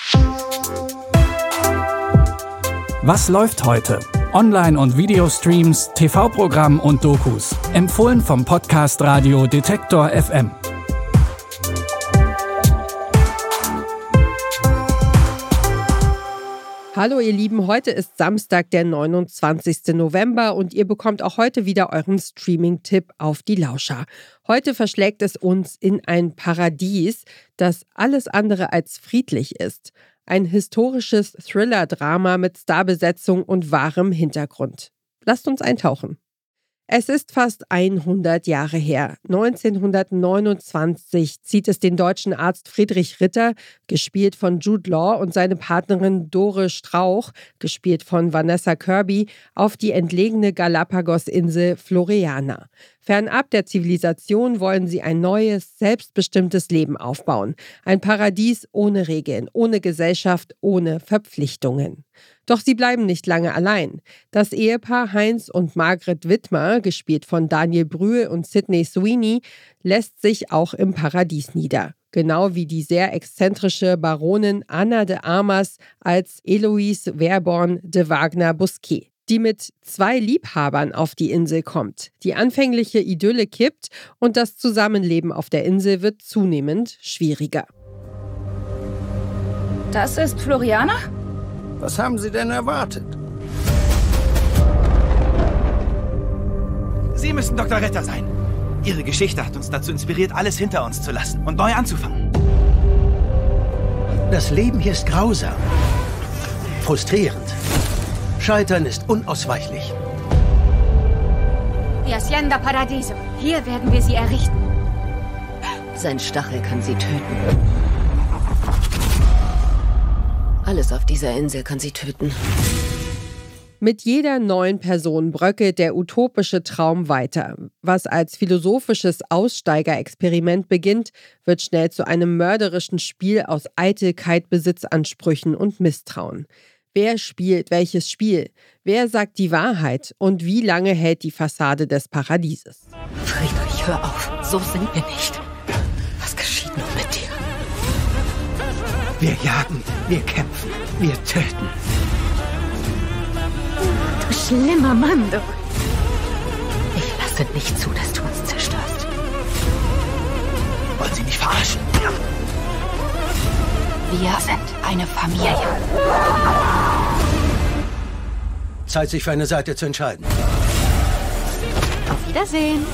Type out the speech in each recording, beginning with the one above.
Was läuft heute? Online- und Videostreams, TV-Programm und Dokus. Empfohlen vom Podcast Radio Detektor FM. Hallo ihr Lieben, heute ist Samstag, der 29. November und ihr bekommt auch heute wieder euren Streaming-Tipp auf die Lauscher. Heute verschlägt es uns in ein Paradies, das alles andere als friedlich ist. Ein historisches Thriller-Drama mit Starbesetzung und wahrem Hintergrund. Lasst uns eintauchen. Es ist fast 100 Jahre her. 1929 zieht es den deutschen Arzt Friedrich Ritter, gespielt von Jude Law, und seine Partnerin Dore Strauch, gespielt von Vanessa Kirby, auf die entlegene Galapagos-Insel Floreana. Fernab der Zivilisation wollen sie ein neues, selbstbestimmtes Leben aufbauen. Ein Paradies ohne Regeln, ohne Gesellschaft, ohne Verpflichtungen. Doch sie bleiben nicht lange allein. Das Ehepaar Heinz und Margret Wittmer, gespielt von Daniel Brühl und Sydney Sweeney, lässt sich auch im Paradies nieder. Genau wie die sehr exzentrische Baronin Anna de Armas als Eloise Verborn de Wagner-Bousquet, die mit 2 Liebhabern auf die Insel kommt. Die anfängliche Idylle kippt und das Zusammenleben auf der Insel wird zunehmend schwieriger. Das ist Floriana? Was haben Sie denn erwartet? Sie müssen Dr. Ritter sein. Ihre Geschichte hat uns dazu inspiriert, alles hinter uns zu lassen und neu anzufangen. Das Leben hier ist grausam. Frustrierend. Scheitern ist unausweichlich. Die Hacienda Paradiso. Hier werden wir sie errichten. Sein Stachel kann sie töten. Alles auf dieser Insel kann sie töten. Mit jeder neuen Person bröckelt der utopische Traum weiter. Was als philosophisches Aussteigerexperiment beginnt, wird schnell zu einem mörderischen Spiel aus Eitelkeit, Besitzansprüchen und Misstrauen. Wer spielt welches Spiel? Wer sagt die Wahrheit? Und wie lange hält die Fassade des Paradieses? Friedrich, hör auf. So sind wir nicht. Was geschieht nun mit dir? Wir jagen, wir kämpfen, wir töten. Du schlimmer Mann, du. Ich lasse nicht zu, dass du uns zerstörst. Wollen Sie mich verarschen? Wir sind eine Familie. Zeit, sich für eine Seite zu entscheiden. Auf Wiedersehen.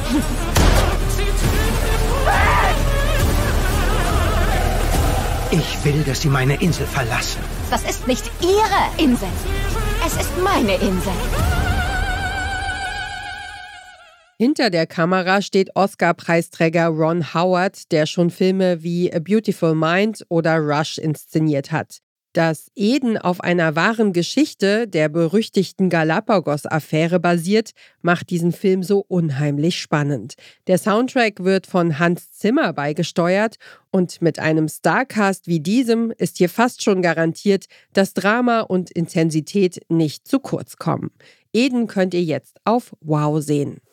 Ich will, dass Sie meine Insel verlassen. Das ist nicht Ihre Insel. Es ist meine Insel. Hinter der Kamera steht Oscar-Preisträger Ron Howard, der schon Filme wie A Beautiful Mind oder Rush inszeniert hat. Dass Eden auf einer wahren Geschichte, der berüchtigten Galapagos-Affäre, basiert, macht diesen Film so unheimlich spannend. Der Soundtrack wird von Hans Zimmer beigesteuert und mit einem Starcast wie diesem ist hier fast schon garantiert, dass Drama und Intensität nicht zu kurz kommen. Eden könnt ihr jetzt auf Wow sehen.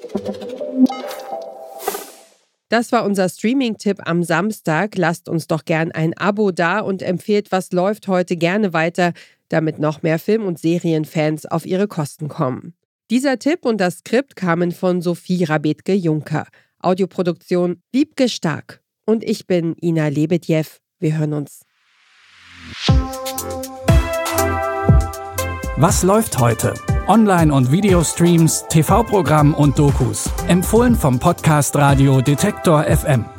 Das war unser Streaming-Tipp am Samstag. Lasst uns doch gern ein Abo da und empfehlt Was läuft heute gerne weiter, damit noch mehr Film- und Serienfans auf ihre Kosten kommen. Dieser Tipp und das Skript kamen von Sophie Rabetke-Juncker. Audioproduktion Wiebke Stark. Und ich bin Ina Lebedjew. Wir hören uns. Was läuft heute? Online- und Videostreams, TV-Programm und Dokus. Empfohlen vom Podcast Radio Detektor FM.